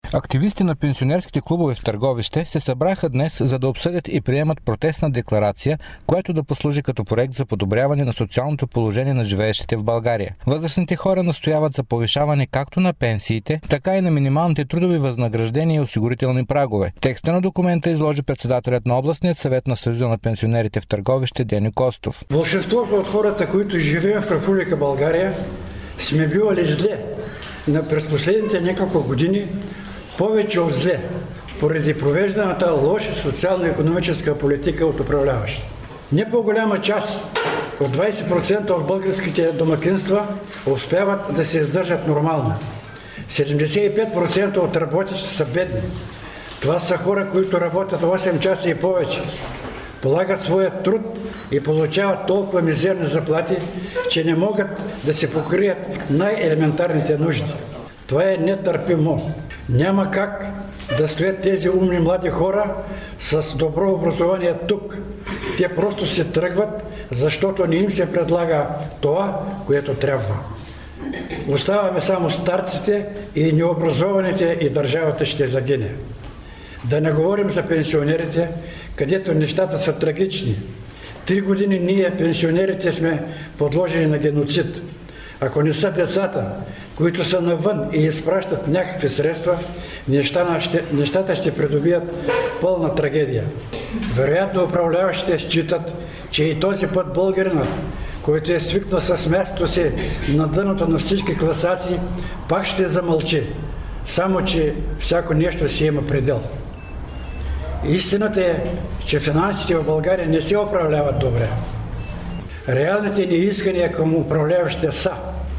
Активисти на пенсионерските клубове в Търговище се събраха днес, за да обсъдят и приемат протестна декларация, която да послужи като проект за подобряване на социалното положение на живеещите в България. Възрастните хора настояват за повишаване както на пенсиите, така и на минималните трудови възнаграждения и осигурителни прагове. Текста на документа изложи председателят на областният съвет на Съюза на пенсионерите в Търговище Дени Костов. Большинството от хората, които живеем в Република България, сме бивали зле през последните няколко години, повече от зле, поради провежданата лоша социално-икономическа политика от управляващите. Не по-голяма част от 20% от българските домакинства успяват да се издържат нормално. 75% от работещите са бедни. Това са хора, които работят 8 часа и повече, полагат своя труд и получават толкова мизерни заплати, че не могат да се покрият най-елементарните нужди. Това е нетърпимо. Няма как да стоят тези умни млади хора с добро образование тук. Те просто се тръгват, защото не им се предлага това, което трябва. Оставаме само старците и необразованите и държавата ще загине. Да не говорим за пенсионерите, където нещата са трагични. 3 години ние, пенсионерите, сме подложени на геноцид. Ако не са децата, които са навън и изпращат някакви средства, нещата ще придобият пълна трагедия. Вероятно управляващите считат, че и този път българинът, който е свикнал с мястото си на дъното на всички класации, пак ще замълчи. Само че всяко нещо си има предел. Истината е, че финансите в България не се управляват добре. Реалните ни искания към управляващите са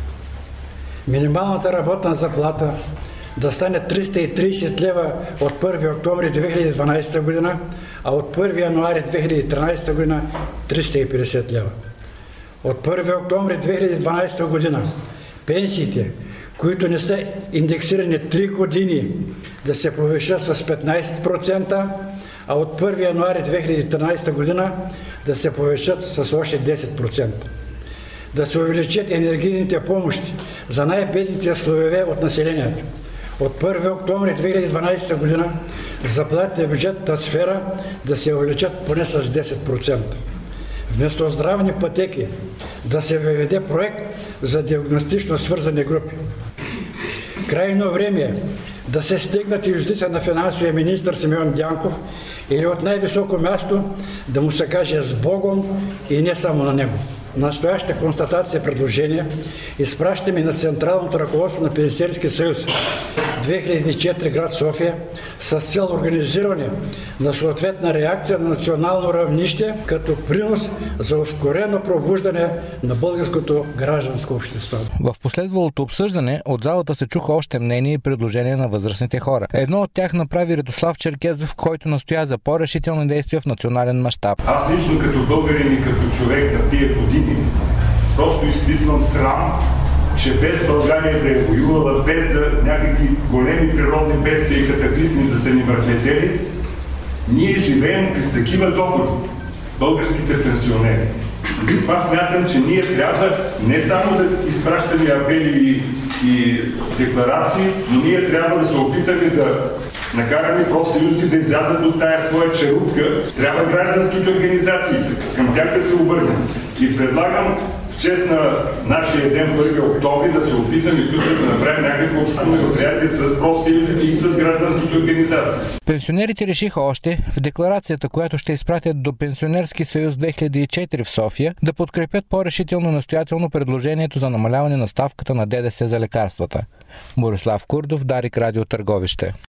минималната работна заплата да стане 330 лева от 1 октомври 2012 година, а от 1 януари 2013 година 350 лева. От 1 октомври 2012 година пенсиите, които не са индексирани 3 години, да се повишат с 15%, а от 1 януари 2013 година да се повишат с още 10%. Да се увеличат енергийните помощи за най-бедните слоеве от населението. От 1 октомври 2012 година заплатите в бюджетната сфера да се увеличат поне с 10%. Вместо здравни пътеки да се въведе проект за диагностично свързани групи. Крайно време е да се стигнат юздите на финансовия министър Симеон Дянков или от най-високо място да му се каже с Богом и не само на него. Настояща констатация и предложение изпращаме на Централното ръководство на Пенсионерския съюз 2004 град София с цел организиране на съответна реакция на национално равнище като принос за ускорено пробуждане на българското гражданско общество. В последвалото обсъждане от залата се чуха още мнения и предложения на възрастните хора. Едно от тях направи Редослав Черкезов, който настоя за по-решителни действия в национален мащаб. Аз лично като българин и като човек на тия години просто изпитвам срам, че без България да е воювала, без някакви големи природни бедствия и катаклизми да са ни върхлетели, ние живеем през такива доходи, българските пенсионери. Затова смятам, че ние трябва не само да изпращаме апели и декларации, но ние трябва да се опитаме да накараме профсъюзи да излязат от тая своя черупка. Трябва гражданските организации към тях да се обърнем. И предлагам в чест на нашия ден 1 октомври да се опитаме да направим някакво общо мероприятие с профсъюзите и с гражданските организации. Пенсионерите решиха още в декларацията, която ще изпратят до Пенсионерски съюз 2004 в София, да подкрепят по-решително настоятелно предложението за намаляване на ставката на ДДС за лекарствата. Борислав Курдов, Дарик, Радио Търговище.